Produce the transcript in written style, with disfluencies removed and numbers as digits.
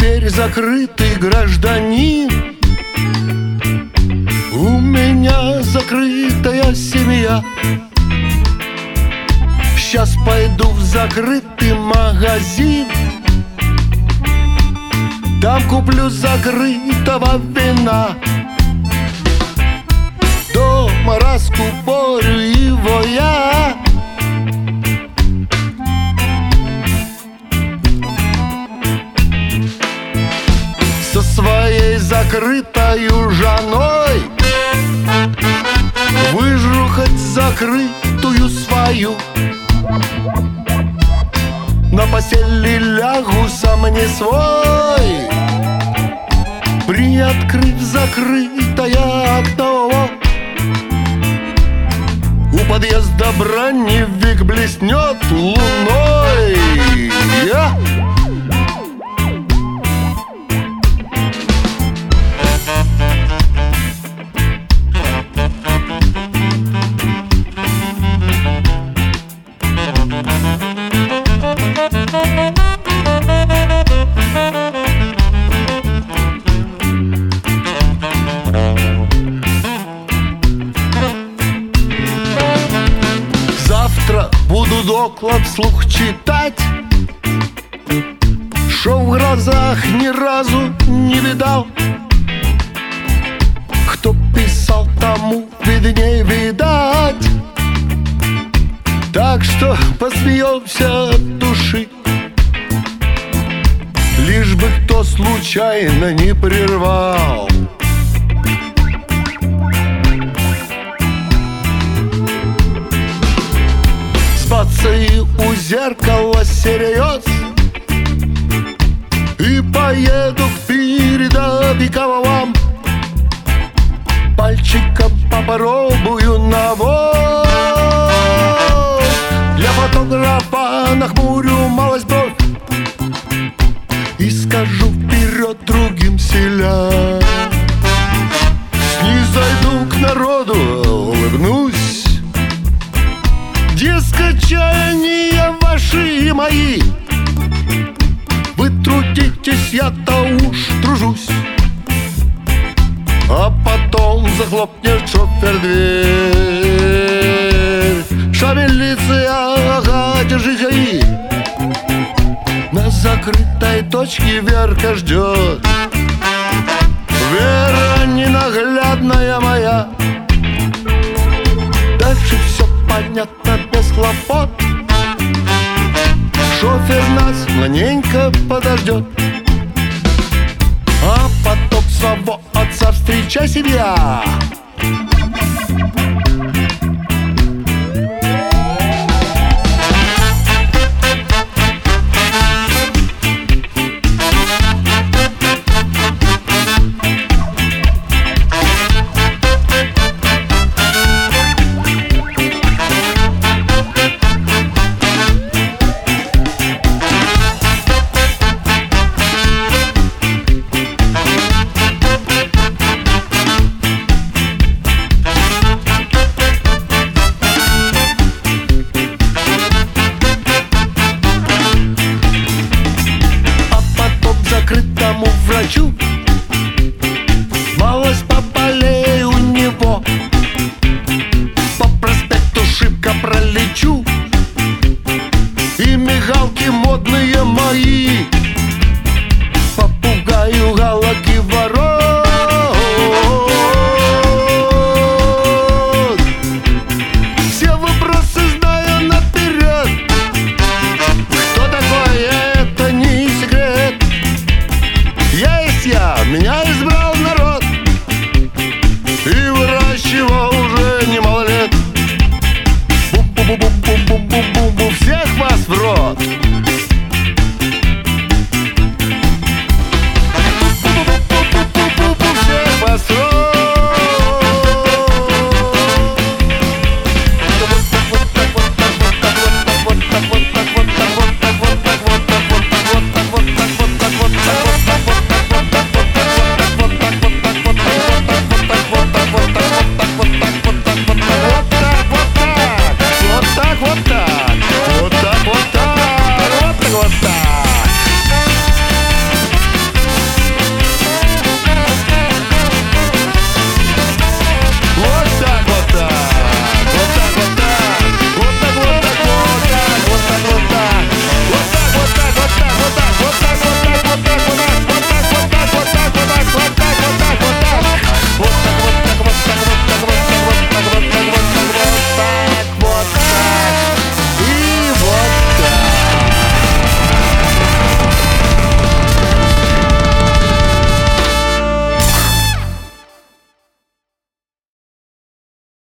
теперь закрытый гражданин. У меня закрытая семья. Сейчас пойду в закрытый магазин, там куплю закрытого вина. Дома раскупорю его я. Со своей закрытою женой выжру хоть закрытую свою. На постели лягу сам не свой, приоткрыв закрытое окно. У подъезда броневик блеснет луной. Завтра буду доклад вслух читать, шо в глазах ни разу не видал. Кто писал, тому видней видать. Так что посмеемся от души, лишь бы кто случайно не прервал. И у зеркала серьез, и поеду к передовиковым. Пальчиком попробую навоз. Для фотографа нахмурю малость бровь и скажу вперед другим селям. Снизойду к народу, улыбнусь. Дескать, чаяния ваши и мои, вы трудитесь, я-то уж тружусь. А потом захлопнет шофер дверь. Шамилиция, ага, держись, АИ. На закрытой точке Верка ждет. Вера ненаглядная моя. Дальше все понятно без хлопот. Шофер нас маленько подождет. А потом своего отца встречай, семья.